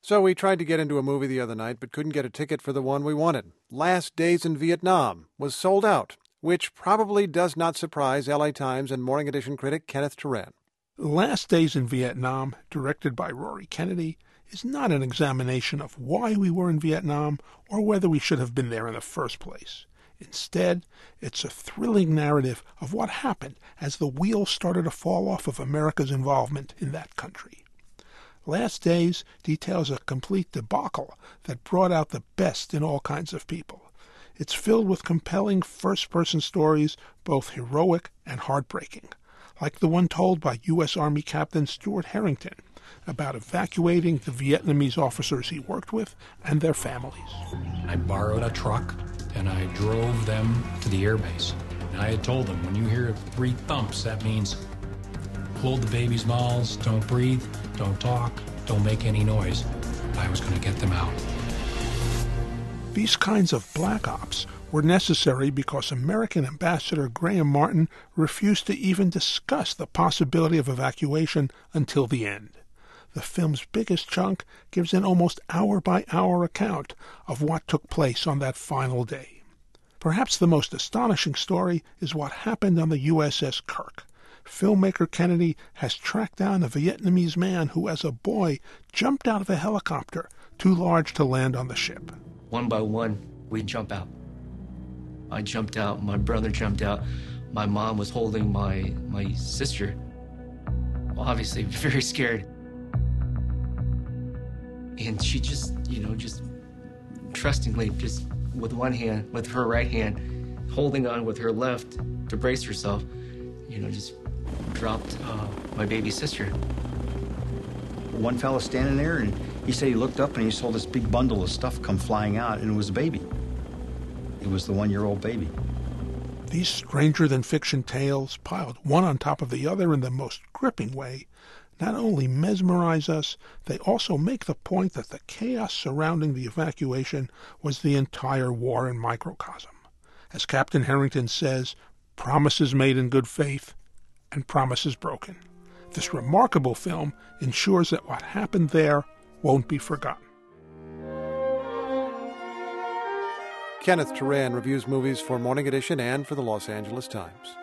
So we tried to get into a movie the other night, but couldn't get a ticket for the one we wanted. Last Days in Vietnam was sold out, which probably does not surprise LA Times and Morning Edition critic Kenneth Turan. Last Days in Vietnam, directed by Rory Kennedy, is not an examination of why we were in Vietnam or whether we should have been there in the first place. Instead, it's a thrilling narrative of what happened as the wheels started to fall off of America's involvement in that country. Last Days details a complete debacle that brought out the best in all kinds of people. It's filled with compelling first-person stories, both heroic and heartbreaking, like the one told by U.S. Army Captain Stuart Harrington about evacuating the Vietnamese officers he worked with and their families. I borrowed a truck and I drove them to the airbase. And I had told them, when you hear 3 thumps, that means hold the baby's mouths, don't breathe, don't talk, don't make any noise. I was going to get them out. These kinds of black ops were necessary because American Ambassador Graham Martin refused to even discuss the possibility of evacuation until the end. The film's biggest chunk gives an almost hour-by-hour account of what took place on that final day. Perhaps the most astonishing story is what happened on the USS Kirk. Filmmaker Kennedy has tracked down a Vietnamese man who, as a boy, jumped out of a helicopter too large to land on the ship. One by one, we'd jump out. I jumped out, my brother jumped out, my mom was holding my sister. Obviously, very scared. And she just trustingly, just with one hand, with her right hand, holding on with her left to brace herself, just dropped my baby sister. One fellow standing there, and he said he looked up and he saw this big bundle of stuff come flying out, and it was a baby. It was the 1-year-old baby. These stranger-than-fiction tales, piled one on top of the other in the most gripping way, not only mesmerize us, they also make the point that the chaos surrounding the evacuation was the entire war in microcosm. As Captain Harrington says, promises made in good faith and promises broken. This remarkable film ensures that what happened there won't be forgotten. Kenneth Turan reviews movies for Morning Edition and for the Los Angeles Times.